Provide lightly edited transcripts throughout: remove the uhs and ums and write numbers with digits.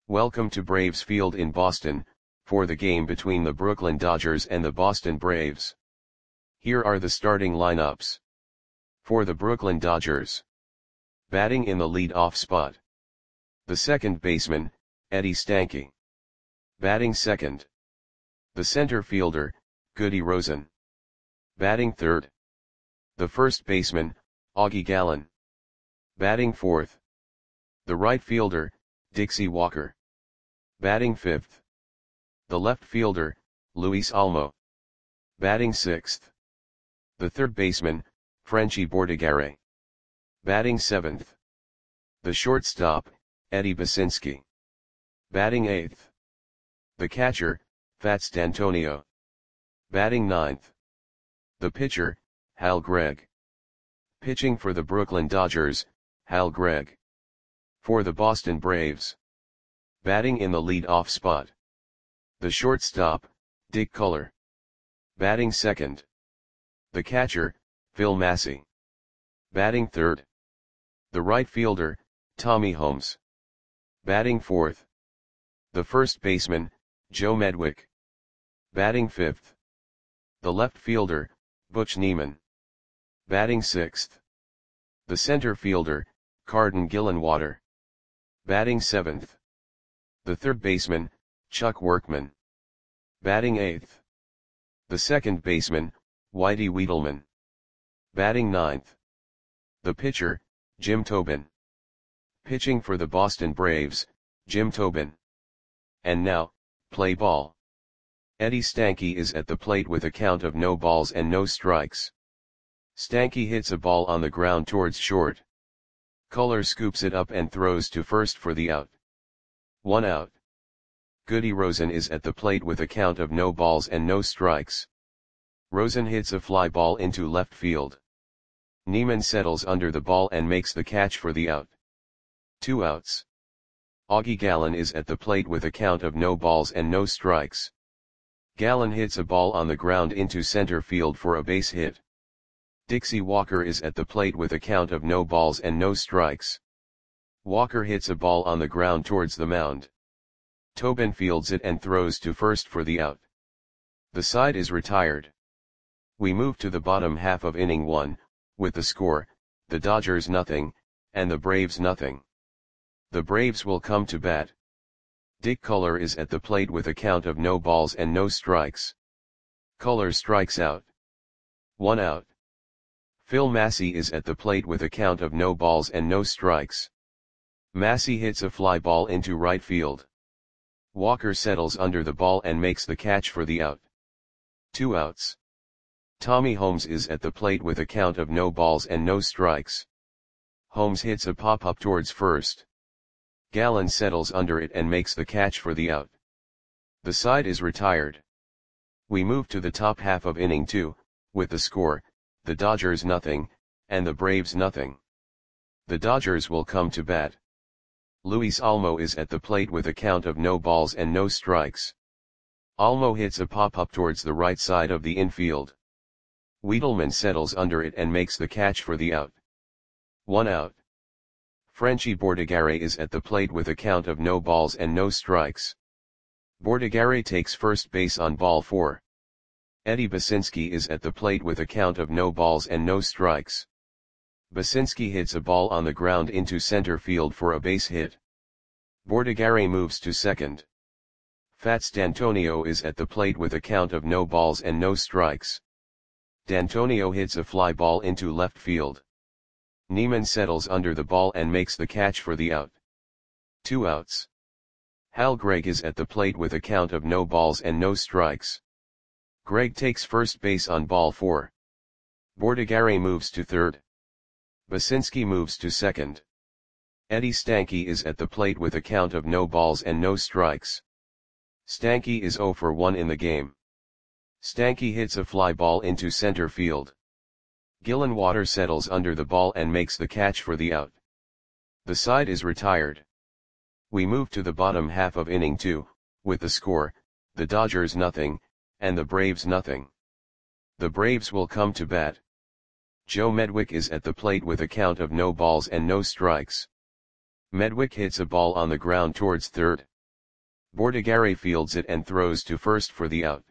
Welcome to Braves Field in Boston, for the game between the Brooklyn Dodgers and the Boston Braves. Here are the starting lineups. For the Brooklyn Dodgers. Batting in the lead-off spot. The second baseman, Eddie Stanky. Batting second. The center fielder, Goody Rosen. Batting third. The first baseman, Augie Gallen. Batting fourth. The right fielder, Dixie Walker. Batting fifth. The left fielder, Luis Almo. Batting sixth. The third baseman, Frenchie Bordigare. Batting seventh. The shortstop, Eddie Basinski. Batting eighth. The catcher, Fats D'Antonio. Batting ninth. The pitcher, Hal Gregg. Pitching for the Brooklyn Dodgers, Hal Gregg. For the Boston Braves. Batting in the lead-off spot. The shortstop, Dick Culler. Batting second. The catcher, Phil Massey. Batting third. The right fielder, Tommy Holmes. Batting fourth. The first baseman, Joe Medwick. Batting fifth. The left fielder, Butch Neiman. Batting sixth. The center fielder, Carden Gillenwater. Batting seventh. The third baseman, Chuck Workman. Batting eighth. The second baseman, Whitey Wiedelman. Batting ninth. The pitcher, Jim Tobin. Pitching for the Boston Braves, Jim Tobin. And now, play ball. Eddie Stanky is at the plate with a count of no balls and no strikes. Stanky hits a ball on the ground towards short. Culler scoops it up and throws to first for the out. 1 out. Goody Rosen is at the plate with a count of no balls and no strikes. Rosen hits a fly ball into left field. Neiman settles under the ball and makes the catch for the out. 2 outs. Augie Gallen is at the plate with a count of no balls and no strikes. Gallen hits a ball on the ground into center field for a base hit. Dixie Walker is at the plate with a count of no balls and no strikes. Walker hits a ball on the ground towards the mound. Tobin fields it and throws to first for the out. The side is retired. We move to the bottom half of inning 1, with the score, the Dodgers nothing, and the Braves nothing. The Braves will come to bat. Dick Culler is at the plate with a count of no balls and no strikes. Culler strikes out. 1 out. Phil Massey is at the plate with a count of no balls and no strikes. Massey hits a fly ball into right field. Walker settles under the ball and makes the catch for the out. 2 outs. Tommy Holmes is at the plate with a count of no balls and no strikes. Holmes hits a pop-up towards first. Gallen settles under it and makes the catch for the out. The side is retired. We move to the top half of inning 2, with the score, the Dodgers nothing, and the Braves nothing. The Dodgers will come to bat. Luis Almo is at the plate with a count of no balls and no strikes. Almo hits a pop-up towards the right side of the infield. Wiedelman settles under it and makes the catch for the out. 1 out. Frenchie Bordigare is at the plate with a count of no balls and no strikes. Bordigare takes first base on ball 4. Eddie Basinski is at the plate with a count of no balls and no strikes. Basinski hits a ball on the ground into center field for a base hit. Bordigare moves to second. Fats D'Antonio is at the plate with a count of no balls and no strikes. D'Antonio hits a fly ball into left field. Neiman settles under the ball and makes the catch for the out. 2 outs. Hal Gregg is at the plate with a count of no balls and no strikes. Gregg takes first base on ball 4. Bordigare moves to third. Basinski moves to second. Eddie Stanky is at the plate with a count of no balls and no strikes. Stanky is 0 for 1 in the game. Stanky hits a fly ball into center field. Gillenwater settles under the ball and makes the catch for the out. The side is retired. We move to the bottom half of inning 2, with the score, the Dodgers nothing, and the Braves nothing. The Braves will come to bat. Joe Medwick is at the plate with a count of no balls and no strikes. Medwick hits a ball on the ground towards third. Bordigare fields it and throws to first for the out.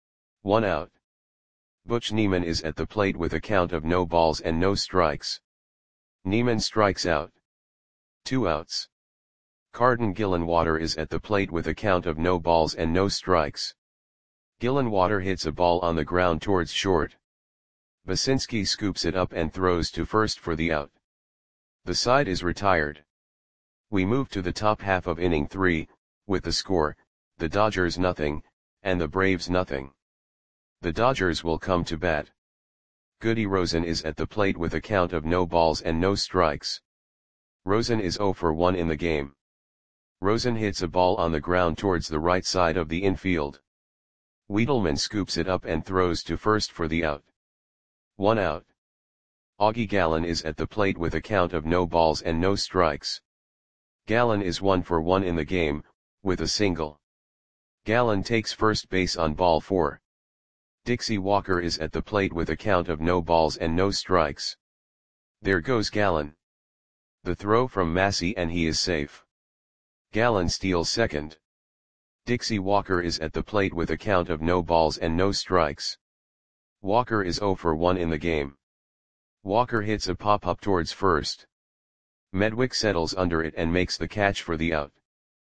1 out. Butch Neiman is at the plate with a count of no balls and no strikes. Neiman strikes out. 2 outs. Carden Gillenwater is at the plate with a count of no balls and no strikes. Gillenwater hits a ball on the ground towards short. Basinski scoops it up and throws to first for the out. The side is retired. We move to the top half of inning 3, with the score, the Dodgers nothing, and the Braves nothing. The Dodgers will come to bat. Goody Rosen is at the plate with a count of no balls and no strikes. Rosen is 0 for 1 in the game. Rosen hits a ball on the ground towards the right side of the infield. Wiedelman scoops it up and throws to first for the out. 1 out. Augie Gallen is at the plate with a count of no balls and no strikes. Gallen is 1 for 1 in the game, with a single. Gallen takes first base on ball 4. Dixie Walker is at the plate with a count of no balls and no strikes. There goes Gallen. The throw from Massey and he is safe. Gallen steals second. Dixie Walker is at the plate with a count of no balls and no strikes. Walker is 0 for 1 in the game. Walker hits a pop-up towards first. Medwick settles under it and makes the catch for the out.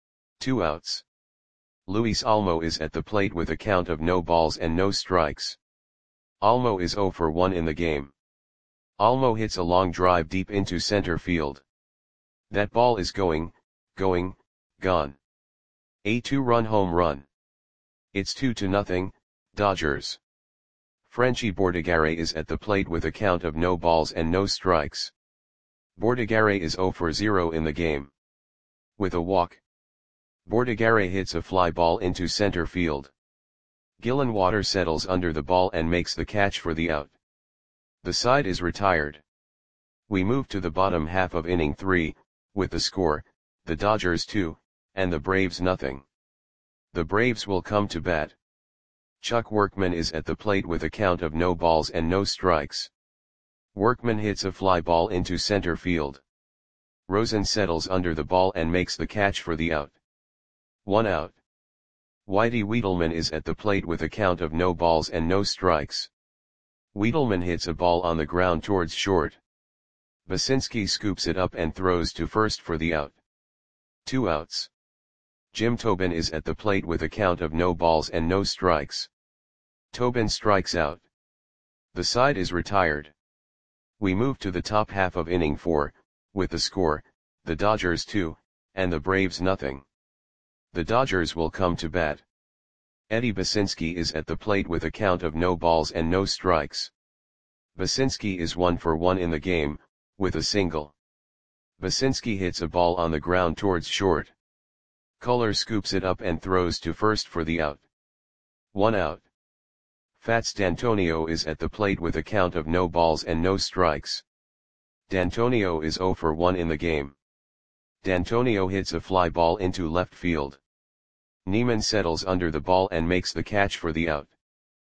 2 outs. Luis Olmo is at the plate with a count of no balls and no strikes. Olmo is 0 for 1 in the game. Olmo hits a long drive deep into center field. That ball is going, gone. A 2-run home run. It's 2-0, Dodgers. Frenchie Bordigare is at the plate with a count of no balls and no strikes. Bordigare is 0 for 0 in the game. With a walk. Bordigare hits a fly ball into center field. Gillenwater settles under the ball and makes the catch for the out. The side is retired. We move to the bottom half of inning 3, with the score, the Dodgers 2, and the Braves nothing. The Braves will come to bat. Chuck Workman is at the plate with a count of no balls and no strikes. Workman hits a fly ball into center field. Rosen settles under the ball and makes the catch for the out. 1 out. Whitey Wiedelman is at the plate with a count of no balls and no strikes. Wiedelman hits a ball on the ground towards short. Basinski scoops it up and throws to first for the out. 2 outs. Jim Tobin is at the plate with a count of no balls and no strikes. Tobin strikes out. The side is retired. We move to the top half of inning 4, with the score, the Dodgers 2, and the Braves nothing. The Dodgers will come to bat. Eddie Basinski is at the plate with a count of no balls and no strikes. Basinski is 1 for 1 in the game, with a single. Basinski hits a ball on the ground towards short. Culler scoops it up and throws to first for the out. 1 out. Fats D'Antonio is at the plate with a count of no balls and no strikes. D'Antonio is 0 for 1 in the game. D'Antonio hits a fly ball into left field. Neiman settles under the ball and makes the catch for the out.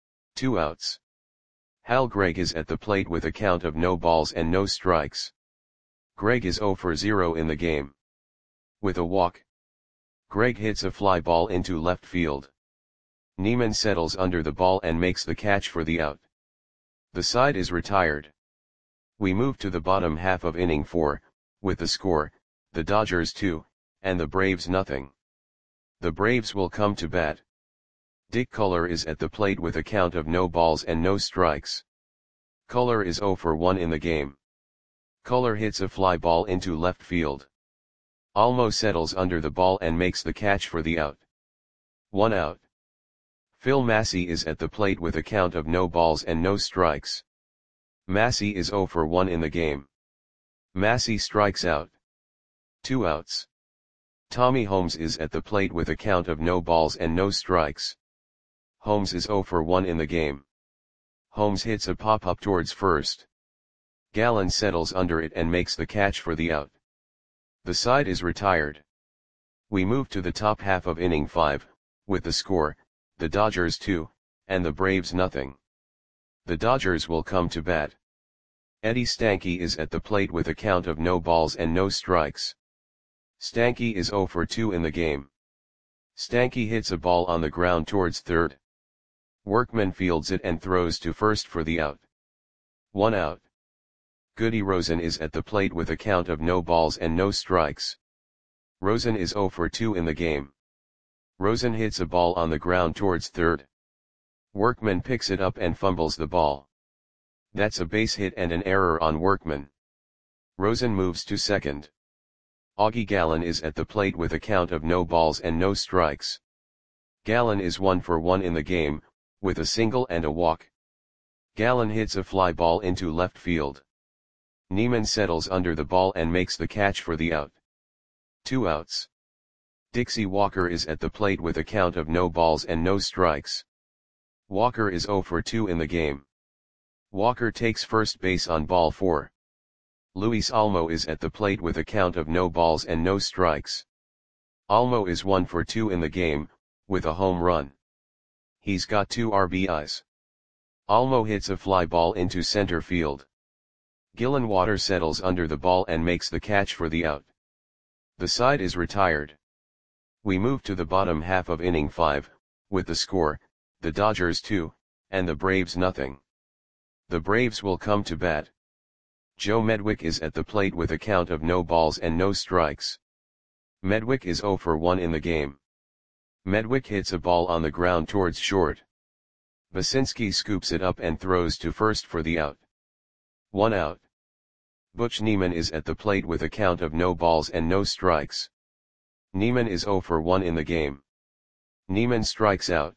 2 outs. Hal Gregg is at the plate with a count of no balls and no strikes. Gregg is 0 for 0 in the game. With a walk. Gregg hits a fly ball into left field. Neiman settles under the ball and makes the catch for the out. The side is retired. We move to the bottom half of inning 4, with the score, the Dodgers 2, and the Braves nothing. The Braves will come to bat. Dick Culler is at the plate with a count of no balls and no strikes. Culler is 0 for 1 in the game. Culler hits a fly ball into left field. Olmo settles under the ball and makes the catch for the out. 1 out. Phil Massey is at the plate with a count of no balls and no strikes. Massey is 0 for 1 in the game. Massey strikes out. 2 outs. Tommy Holmes is at the plate with a count of no balls and no strikes. Holmes is 0 for 1 in the game. Holmes hits a pop-up towards first. Gallen settles under it and makes the catch for the out. The side is retired. We move to the top half of inning 5, with the score, the Dodgers 2, and the Braves nothing. The Dodgers will come to bat. Eddie Stanky is at the plate with a count of no balls and no strikes. Stanky is 0 for 2 in the game. Stanky hits a ball on the ground towards third. Workman fields it and throws to first for the out. 1 out. Goody Rosen is at the plate with a count of no balls and no strikes. Rosen is 0 for 2 in the game. Rosen hits a ball on the ground towards third. Workman picks it up and fumbles the ball. That's a base hit and an error on Workman. Rosen moves to second. Augie Gallen is at the plate with a count of no balls and no strikes. Gallen is 1 for 1 in the game, with a single and a walk. Gallen hits a fly ball into left field. Neiman settles under the ball and makes the catch for the out. 2 outs. Dixie Walker is at the plate with a count of no balls and no strikes. Walker is 0 for 2 in the game. Walker takes first base on ball 4. Luis Almo is at the plate with a count of no balls and no strikes. Almo is 1 for 2 in the game, with a home run. He's got 2 RBIs. Almo hits a fly ball into center field. Gillenwater settles under the ball and makes the catch for the out. The side is retired. We move to the bottom half of inning 5, with the score, the Dodgers 2, and the Braves nothing. The Braves will come to bat. Joe Medwick is at the plate with a count of no balls and no strikes. Medwick is 0 for 1 in the game. Medwick hits a ball on the ground towards short. Basinski scoops it up and throws to first for the out. 1 out. Butch Neiman is at the plate with a count of no balls and no strikes. Neiman is 0 for 1 in the game. Neiman strikes out.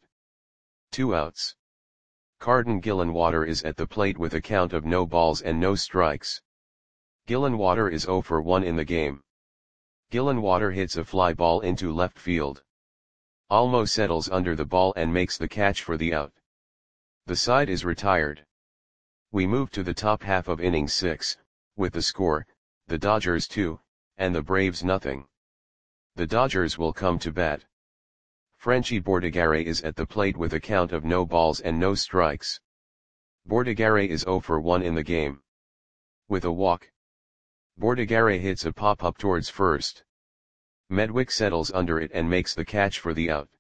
2 outs. Carden Gillenwater is at the plate with a count of no balls and no strikes. Gillenwater is 0 for 1 in the game. Gillenwater hits a fly ball into left field. Almo settles under the ball and makes the catch for the out. The side is retired. We move to the top half of inning 6, with the score, the Dodgers 2, and the Braves nothing. The Dodgers will come to bat. Frenchie Bordigare is at the plate with a count of no balls and no strikes. Bordigare is 0 for 1 in the game. With a walk. Bordigare hits a pop-up towards first. Medwick settles under it and makes the catch for the out.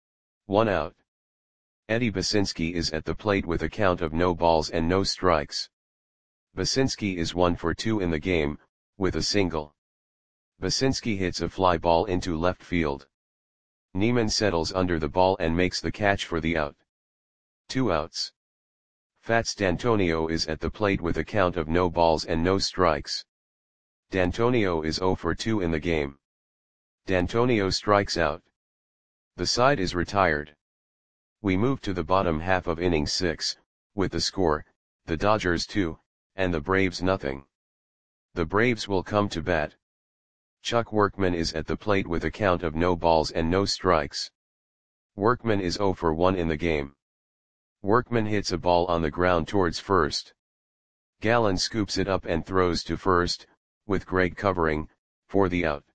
1 out. Eddie Basinski is at the plate with a count of no balls and no strikes. Basinski is 1 for 2 in the game, with a single. Basinski hits a fly ball into left field. Neiman settles under the ball and makes the catch for the out. 2 outs. Fats D'Antonio is at the plate with a count of no balls and no strikes. D'Antonio is 0 for 2 in the game. D'Antonio strikes out. The side is retired. We move to the bottom half of inning 6, with the score, the Dodgers 2, and the Braves nothing. The Braves will come to bat. Chuck Workman is at the plate with a count of no balls and no strikes. Workman is 0 for 1 in the game. Workman hits a ball on the ground towards first. Gallen scoops it up and throws to first, with Greg covering, for the out.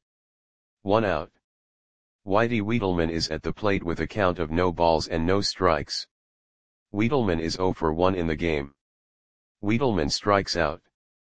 1 out. Whitey Wiedelman is at the plate with a count of no balls and no strikes. Wiedelman is 0 for 1 in the game. Wiedelman strikes out.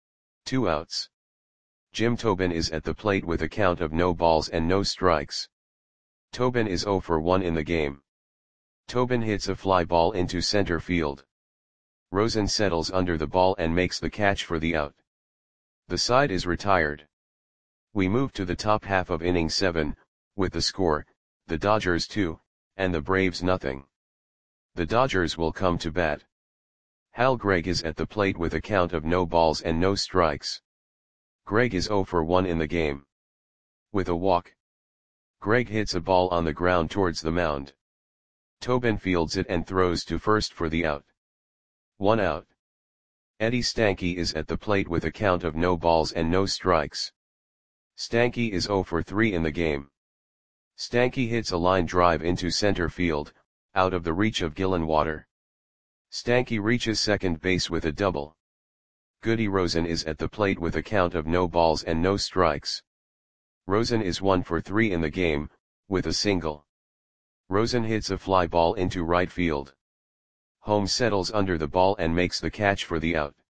2 outs. Jim Tobin is at the plate with a count of no balls and no strikes. Tobin is 0 for 1 in the game. Tobin hits a fly ball into center field. Rosen settles under the ball and makes the catch for the out. The side is retired. We move to the top half of inning 7, with the score, the Dodgers 2, and the Braves nothing. The Dodgers will come to bat. Hal Gregg is at the plate with a count of no balls and no strikes. Gregg is 0 for 1 in the game. With a walk. Gregg hits a ball on the ground towards the mound. Tobin fields it and throws to first for the out. 1 out. Eddie Stanky is at the plate with a count of no balls and no strikes. Stanky is 0 for 3 in the game. Stanky hits a line drive into center field, out of the reach of Gillenwater. Stanky reaches second base with a double. Goody Rosen is at the plate with a count of no balls and no strikes. Rosen is 1 for 3 in the game, with a single. Rosen hits a fly ball into right field. Holmes settles under the ball and makes the catch for the out.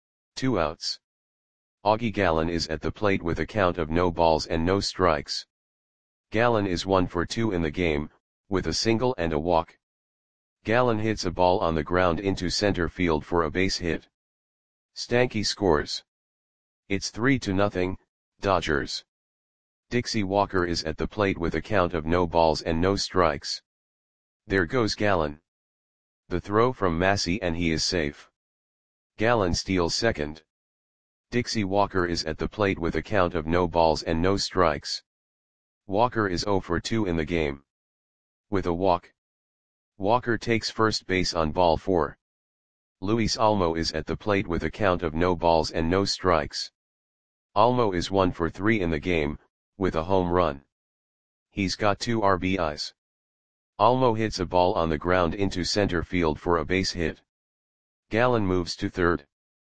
2 outs. Augie Gallen is at the plate with a count of no balls and no strikes. Gallen is 1 for 2 in the game, with a single and a walk. Gallen hits a ball on the ground into center field for a base hit. Stanky scores. It's 3-0, Dodgers. Dixie Walker is at the plate with a count of no balls and no strikes. There goes Gallen. The throw from Massey and he is safe. Gallen steals second. Dixie Walker is at the plate with a count of no balls and no strikes. Walker is 0 for 2 in the game. With a walk. Walker takes first base on ball 4. Luis Olmo is at the plate with a count of no balls and no strikes. Olmo is 1 for 3 in the game, with a home run. He's got 2 RBIs. Olmo hits a ball on the ground into center field for a base hit. Gallen moves to third.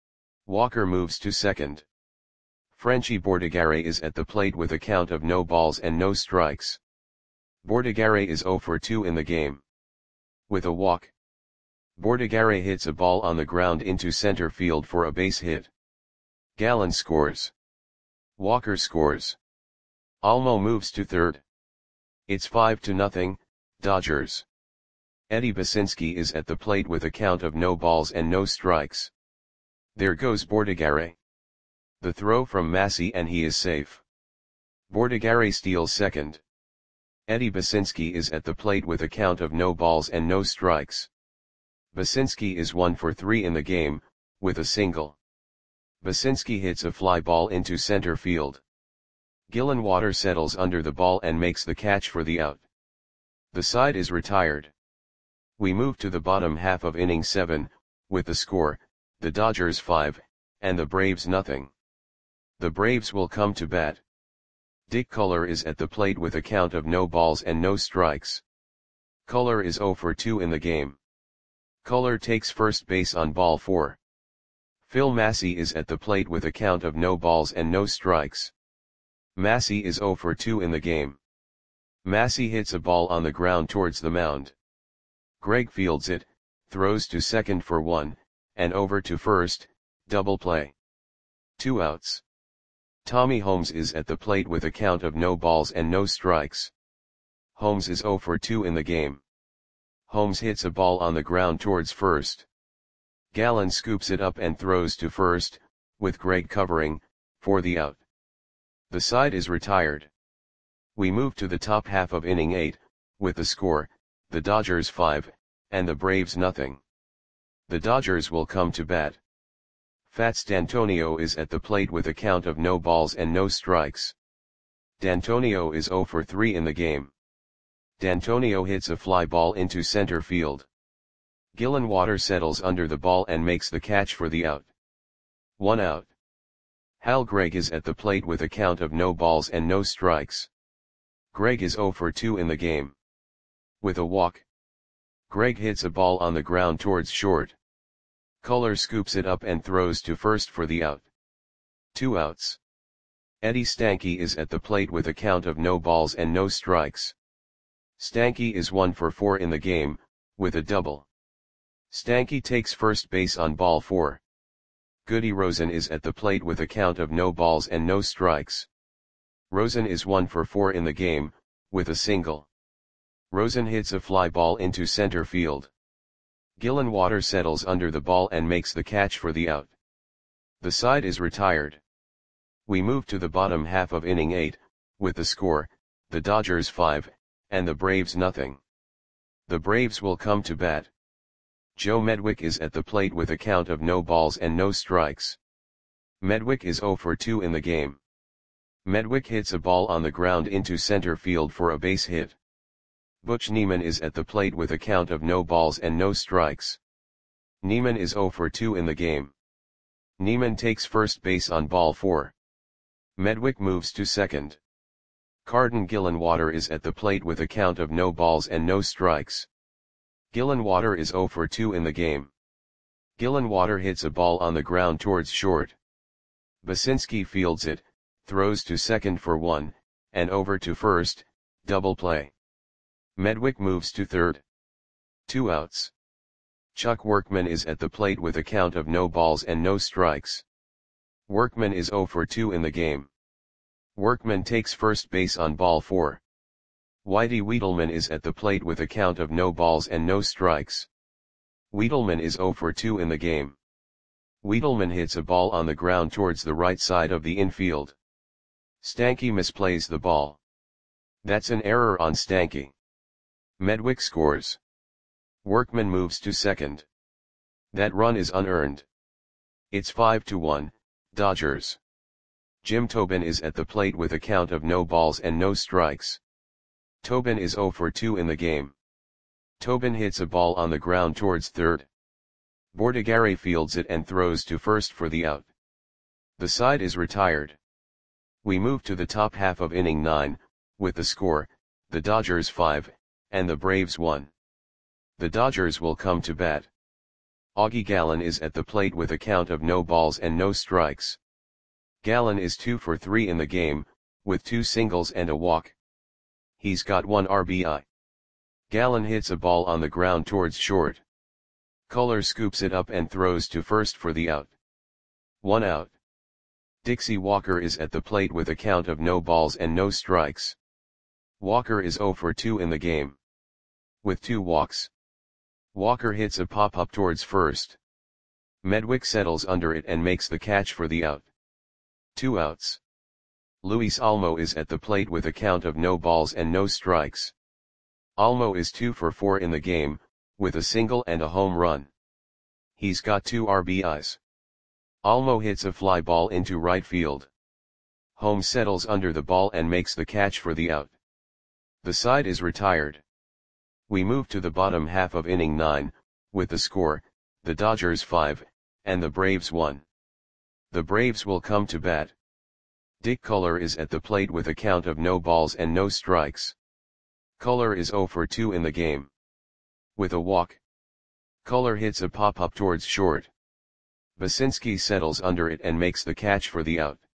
Walker moves to second. Frenchy Bordigare is at the plate with a count of no balls and no strikes. Bordigare is 0 for 2 in the game. With a walk. Bordigare hits a ball on the ground into center field for a base hit. Gallen scores. Walker scores. Olmo moves to third. It's 5-0, Dodgers. Eddie Basinski is at the plate with a count of no balls and no strikes. There goes Bordigare. The throw from Massey and he is safe. Bordigare steals second. Eddie Basinski is at the plate with a count of no balls and no strikes. Basinski is 1 for 3 in the game, with a single. Basinski hits a fly ball into center field. Gillenwater settles under the ball and makes the catch for the out. The side is retired. We move to the bottom half of inning 7, with the score, the Dodgers 5, and the Braves nothing. The Braves will come to bat. Dick Culler is at the plate with a count of no balls and no strikes. Culler is 0 for 2 in the game. Culler takes first base on ball 4. Phil Massey is at the plate with a count of no balls and no strikes. Massey is 0 for 2 in the game. Massey hits a ball on the ground towards the mound. Greg fields it, throws to second for 1, and over to first, double play. 2 outs. Tommy Holmes is at the plate with a count of no balls and no strikes. Holmes is 0 for 2 in the game. Holmes hits a ball on the ground towards first. Gallen scoops it up and throws to first, with Greg covering, for the out. The side is retired. We move to the top half of inning 8, with the score, the Dodgers 5, and the Braves nothing. The Dodgers will come to bat. Fats D'Antonio is at the plate with a count of no balls and no strikes. D'Antonio is 0 for 3 in the game. D'Antonio hits a fly ball into center field. Gillenwater settles under the ball and makes the catch for the out. 1 out. Hal Gregg is at the plate with a count of no balls and no strikes. Gregg is 0 for 2 in the game. With a walk. Gregg hits a ball on the ground towards short. Culler scoops it up and throws to first for the out. 2 outs. Eddie Stanky is at the plate with a count of no balls and no strikes. Stanky is 1 for 4 in the game, with a double. Stanky takes first base on ball 4. Goody Rosen is at the plate with a count of no balls and no strikes. Rosen is 1 for 4 in the game, with a single. Rosen hits a fly ball into center field. Gillenwater settles under the ball and makes the catch for the out. The side is retired. We move to the bottom half of inning 8, with the score, the Dodgers 5, and the Braves nothing. The Braves will come to bat. Joe Medwick is at the plate with a count of no balls and no strikes. Medwick is 0 for 2 in the game. Medwick hits a ball on the ground into center field for a base hit. Butch Neiman is at the plate with a count of no balls and no strikes. Neiman is 0 for 2 in the game. Neiman takes first base on ball 4. Medwick moves to second. Carden Gillenwater is at the plate with a count of no balls and no strikes. Gillenwater is 0 for 2 in the game. Gillenwater hits a ball on the ground towards short. Basinski fields it, throws to second for 1, and over to first, double play. Medwick moves to third. 2 outs. Chuck Workman is at the plate with a count of no balls and no strikes. Workman is 0 for 2 in the game. Workman takes first base on ball 4. Whitey Wiedelman is at the plate with a count of no balls and no strikes. Wiedelman is 0 for 2 in the game. Wiedelman hits a ball on the ground towards the right side of the infield. Stanky misplays the ball. That's an error on Stanky. Medwick scores. Workman moves to second. That run is unearned. It's 5-1, Dodgers. Jim Tobin is at the plate with a count of no balls and no strikes. Tobin is 0 for 2 in the game. Tobin hits a ball on the ground towards third. Bordigare fields it and throws to first for the out. The side is retired. We move to the top half of inning 9, with the score, the Dodgers 5, and the Braves 1. The Dodgers will come to bat. Augie Gallen is at the plate with a count of no balls and no strikes. Gallen is 2 for 3 in the game, with 2 singles and a walk. He's got 1 RBI. Gallen hits a ball on the ground towards short. Culler scoops it up and throws to first for the out. 1 out. Dixie Walker is at the plate with a count of no balls and no strikes. Walker is 0 for 2 in the game. With 2 walks. Walker hits a pop-up towards first. Medwick settles under it and makes the catch for the out. 2 outs. Luis Olmo is at the plate with a count of no balls and no strikes. Olmo is 2 for 4 in the game, with a single and a home run. He's got 2 RBIs. Olmo hits a fly ball into right field. Holmes settles under the ball and makes the catch for the out. The side is retired. We move to the bottom half of inning 9, with the score, the Dodgers 5, and the Braves 1. The Braves will come to bat. Dick Culler is at the plate with a count of no balls and no strikes. Culler is 0 for 2 in the game. With a walk. Culler hits a pop-up towards short. Basinski settles under it and makes the catch for the out.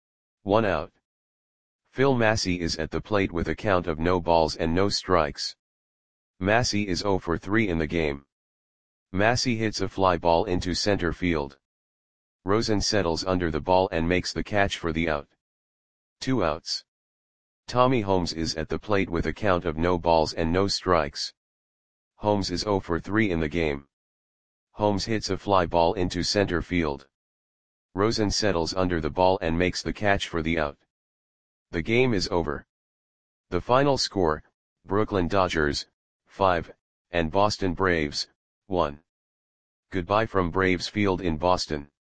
1 out. Phil Massey is at the plate with a count of no balls and no strikes. Massey is 0 for 3 in the game. Massey hits a fly ball into center field. Rosen settles under the ball and makes the catch for the out. 2 outs. Tommy Holmes is at the plate with a count of no balls and no strikes. Holmes is 0 for 3 in the game. Holmes hits a fly ball into center field. Rosen settles under the ball and makes the catch for the out. The game is over. The final score, Brooklyn Dodgers, 5, and Boston Braves, 1. Goodbye from Braves Field in Boston.